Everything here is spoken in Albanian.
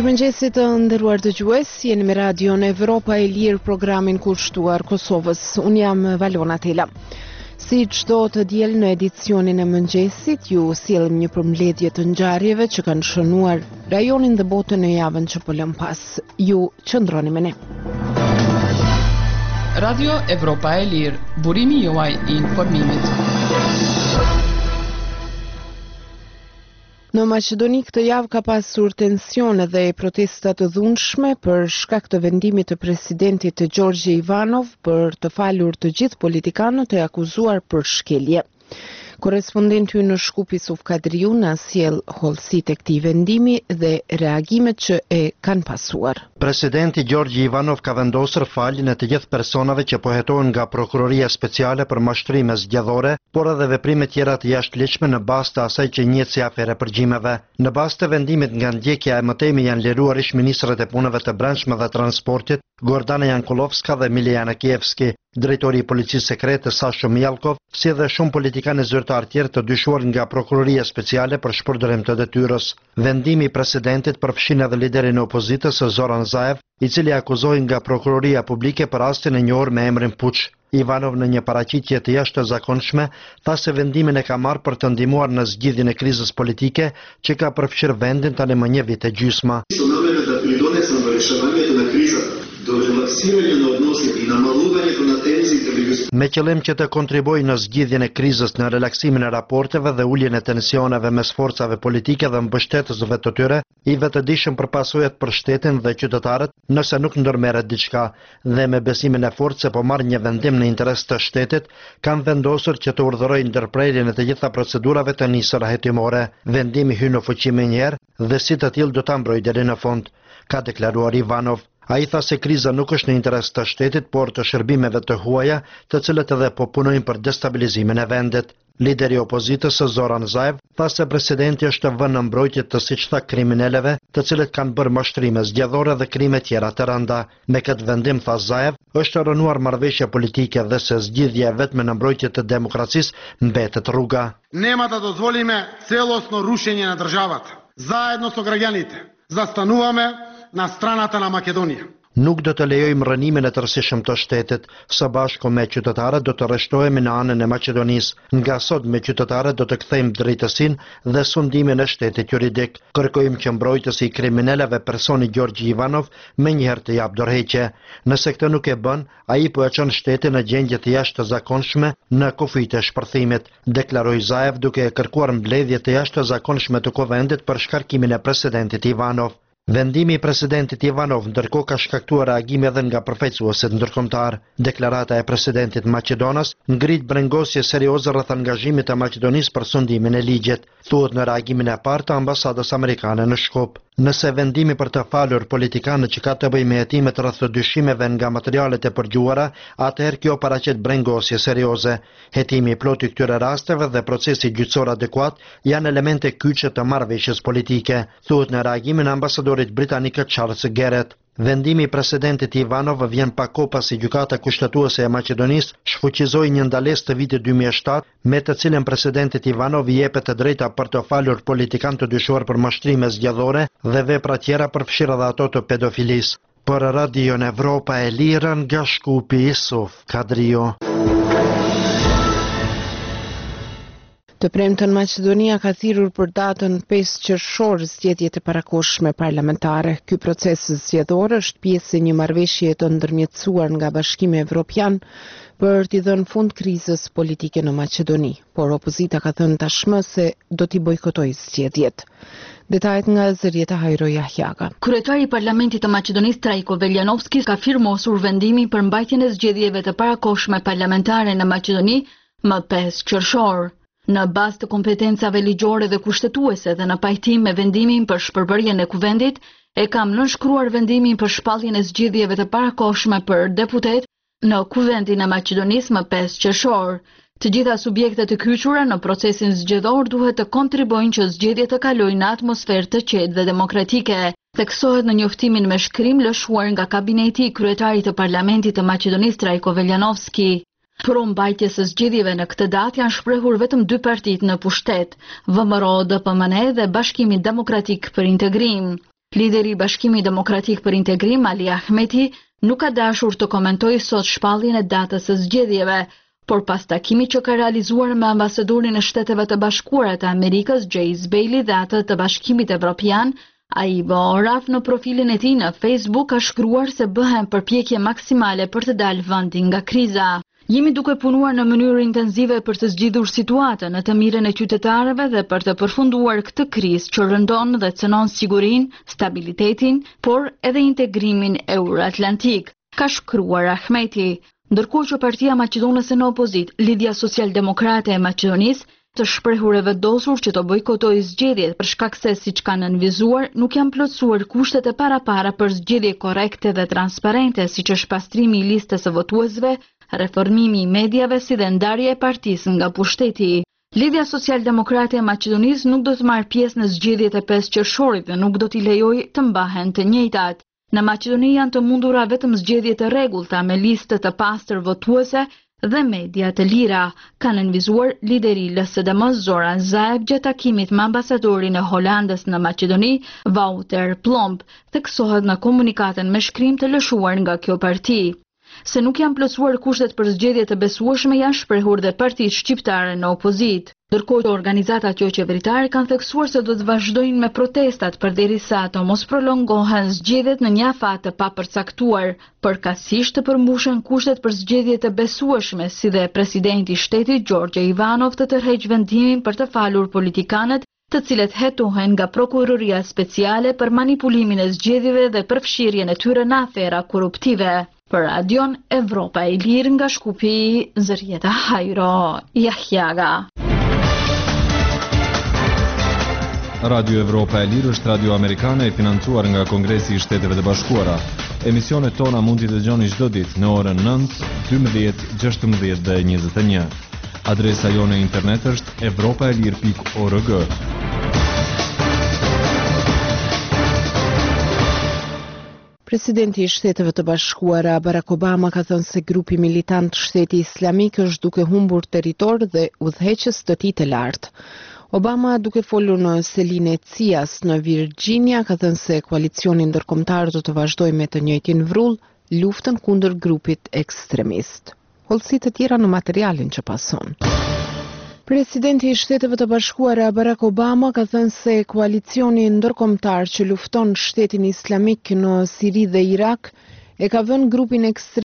Mirëmëngjesit të nderuar dëgjues, jeni me Radion Evropa e Lirë, programin kushtuar Kosovës. Unë jam Valona Tela. Si çdo të diel në edicionin e mëngjesit, ju sjellim një përmbledhje të ngjarjeve që kanë shënuar rajonin dhe botën në javën që po lëm pas. Ju qëndroni me ne. Radio Evropa e Lirë, burimi juaj i informimit. Në Maqedoni këtë javë ka pasur tensione dhe protesta të dhunshme për shkak të vendimit të presidentit Gjorgje Ivanov për të falur të gjithë politikanët e akuzuar për shkelje. Korrespondenti në Shkup Isuf Kadriu na sjell hollësitë e këtij vendimi dhe reagimet që e kanë pasuar. Presidenti Gjorgje Ivanov ka vendosur faljen e të gjithë personave që po hetohen nga Prokuroria Speciale për mashtrime zgjedhore, por edhe veprime tjera të jashtëligjshme në bazë të asaj që njihet si afere përgjimeve. Në bazë të vendimit nga ndjekja e mëtejme janë liruar ish ministrat e punëve të brendshme dhe transportit, Gordana Jankulovska dhe Milena Kievski, drejtori i policisë sekrete Sasho Mjalkov, si dhe shumë politikanë zyrtar tjerë të dyshuar nga Prokuroria Speciale për shpërdorim të detyrës. Vendimi i presidentit përfshin edhe liderin e opozitës Zoran Zaev, i cili akuzohej nga Prokuroria Publike për rastin e njohur me emrin Puç. Ivanov në një paraqitje të jashtëzakonshme tha se vendimin e ka marrë për të ndihmuar në zgjidhjen e krizës politike që ka përfshirë vendin tani më një vit e gjysmë. Me qëllim që të kontribuojë në zgjidhjen e krizës, në relaksimin e raporteve dhe uljen e tensioneve mes forcave politike dhe mbështetësve të tyre, i vetëdijshëm për pasojat për shtetin dhe qytetarët nëse nuk ndërmerret diçka, dhe me besimin e fortë se po marr një vendim në interes të shtetit, kanë vendosur që të urdhërojë ndërprerjen e të gjitha procedurave të nisura hetimore. Vendimi hyn në fuqi menjëherë dhe si të tillë do ta mbrojë deri në fund, ka deklaruar Ivanov. Ai tha se kriza nuk është në interes të shtetit, por të shërbimeve të huaja, të cilët edhe po punojnë për destabilizimin e vendit. Lideri i opozitës Zoran Zaev tha se presidenti është vënë në mbrojtje të siç tha kriminaleve, të cilët kanë bërë mashtrime zgjedhore dhe krime tjera të rënda. Me këtë vendim, tha Zaev, është rënuar marrëveshja politike dhe se zgjidhja e vetme në mbrojtje të demokracisë mbetet rruga. Нема да дозволиме целосно рушење на државата. Заедно со граѓаните застануваме na stranata na Makedonia. Nuk do të lejojmë rënimin e tërësishëm të shtetit, së bashku me qytetarët do të rreshtohemi në anën e Maqedonisë. Nga sot me qytetarët do të kthejmë drejtësinë dhe sundimin e shtetit juridik. Kërkojmë që mbrojtësi i kriminaleve personi Gjorgje Ivanov menjëherë të jap dorëheqje. Nëse këtë nuk e bën, ai po e çon shtetin në gjendje të jashtëzakonshme në kufijtë e shpërthimit, deklaroi Zaev duke kërkuar mbledhje të jashtëzakonshme të kuvendit për shkarkimin e presidentit Ivanov. Vendimi i presidentit Ivanov ndërkohë ka shkaktuar reagime edhe nga përfaqësuesit ndërkombëtar. Deklarata e presidentit Maqedonas ngrit brengosje serioze rreth angazhimit të Maqedonisë për sundimin e ligjit, thuhet në reagimin e parë të ambasadës amerikane në Shkup. Nëse vendimi për të falur politikanët që ka të bëjë me hetimet rreth të dyshimeve nga materialet e përgjuara, atëherë kjo paraqet brengosje serioze. Hetimi i plotë i këtyre rasteve dhe procesi gjyqësor adekuat janë elemente kyçe të marrëveshjes politike, thuhet në reagimin e ambasadorit britanik Charles Garrett. Vendimi i presidentit Ivanov vjen pa kohë pasi gjykata kushtetuese e Maqedonisë shfuqizoi një ndalesë të vitit 2007, me të cilën presidentit Ivanov i jepet të drejta për të falur politikanë të dyshuar për mashtrime zgjedhore dhe vepra tjera përfshirë edhe ato të pedofilisë. Për Radion Evropa e Lirë nga Shkupi Isuf Kadriu. Të premten Maqedonia ka thirrur për datën 5 qershor zgjedhjet e parakohshme parlamentare. Ky proces zgjedhor është pjesë e një marrëveshje të ndërmjetësuar nga Bashkimi Evropian për t'i dhënë fund krizës politike në Maqedoni, por opozita ka thënë tashmë se do t'i bojkotojë zgjedhjet. Detajet nga Zërieta Hajro Jahjaga. Kryetari i Parlamentit të Maqedonisë Trajko Veljanovski ka firmosur vendimin për mbajtjen e zgjedhjeve të parakohshme parlamentare në Maqedoni më 5 qershor. Në bazë të kompetencave ligjore dhe kushtetuese dhe në pajtim me vendimin për shpërbërjen e kuvendit, e kam nënshkruar vendimin për shpalljen e zgjedhjeve të parakohshme për deputet në kuvendin e Maqedonisë më 5 qershor. Të gjitha subjektet të kyçura në procesin zgjedhor duhet të kontribuojnë që zgjedhjet të kalojnë në atmosferë të qetë dhe demokratike. Theksohet në njoftimin me shkrim lëshuar nga kabineti i kryetarit të Parlamentit të Maqedonisë Trajko Veljanovski. Pro mbajtjes së zgjedhjeve në këtë datë janë shprehur vetëm 2 partitë në pushtet, VMRO-DPMNE dhe Bashkimi Demokratik për Integrim. Lideri i Bashkimit Demokratik për Integrim, Ali Ahmeti, nuk ka dashur të komentojë sot shpalljen e datës së zgjedhjeve, por pas takimit që ka realizuar me ambasadorin e Shteteve të Bashkuara të Amerikës, Jace Bailey dhe atë të Bashkimit Evropian, ai Boraf në profilin e tij në Facebook ka shkruar se bëhen përpjekje maksimale për të dalë vendi nga kriza. Jemi duke punuar në mënyrë intensive për të zgjidhur situatën në të mirën e qytetarëve dhe për të përfunduar këtë krizë që rëndon dhe cënon sigurinë, stabilitetin, por edhe integrimin euroatlantik, ka shkruar Ahmeti. Ndërkohë që Partia Maqedonese në opozit, Lidhja Social-Demokrate e Maqedonisë, të shprehur e vendosur që të bojkotojë zgjedhjet për shkak se, siç kanë nënvizuar, nuk janë plotësuar kushtet e parapara për zgjedhje korrekte dhe transparente, siç është pastrimi i listës së votuesve, reformimi i mediave si dhe ndarja e partisë nga pushteti. Lidhja Social-Demokrate e Maqedonisë nuk do të marrë pjesë në zgjedhjet e 5 qershorit dhe nuk do t'i lejojë të mbahen të njëjtat. Në Maqedoni janë të mundura vetëm zgjedhje të rregullta me listë të pastër votuese dhe media të lira, ka nënvizuar lideri i LSDM Zoran Zaev gjatë takimit me ambasadorin e Holandës në Maqedoni, Wouter Plomb, theksohet në komunikatën me shkrim të lëshuar nga kjo parti. Se nuk janë plotësuar kushtet për zgjedhje të besueshme janë shprehur dhe partitë shqiptare në opozit. Ndërkohë organizatat jo qeveritare kanë theksuar se do të vazhdojnë me protestat përderisa ato mos prolongohen zgjedhjet në një afat të papërcaktuar, përkatësisht të përmbushen kushtet për zgjedhje të besueshme, si dhe presidenti i shtetit Gjorgje Ivanov të tërheqë vendimin për të falur politikanët të cilët hetohen nga prokuroria speciale për manipulimin e zgjedhjeve dhe përfshirjen e tyre në afera korruptive. Për Radion Evropa e Lirë nga Shkupi, Zërieta Hajro, Jahjaga. Radio Evropa e Lirë është radio amerikane e financuar nga Kongresi i Shteteve të Bashkuara. Emisionet tona mund t'i dëgjoni çdo ditë në orën 9, 12, 16 dhe 21. Adresa jone internet është evropaelir.org. Presidenti i Shteteve të Bashkuara Barack Obama ka thënë se grupi militant Shteti Islamik është duke humbur territor dhe udhëheqës të tij të lartë. Obama, duke folur në selinë e CIA-s në Virginia, ka thënë se koalicioni ndërkombëtar do të vazhdojë me të njëjtin vrull luftën kundër grupit ekstremist. Hollësi të tjera në materialin që pason. Presidenti i Shteteve të Bashkuara Barack Obama ka thënë se koalicioni ndërkombëtar që lufton Shtetin Islamik në Siri dhe Irak e ka vënë grupin ekstremist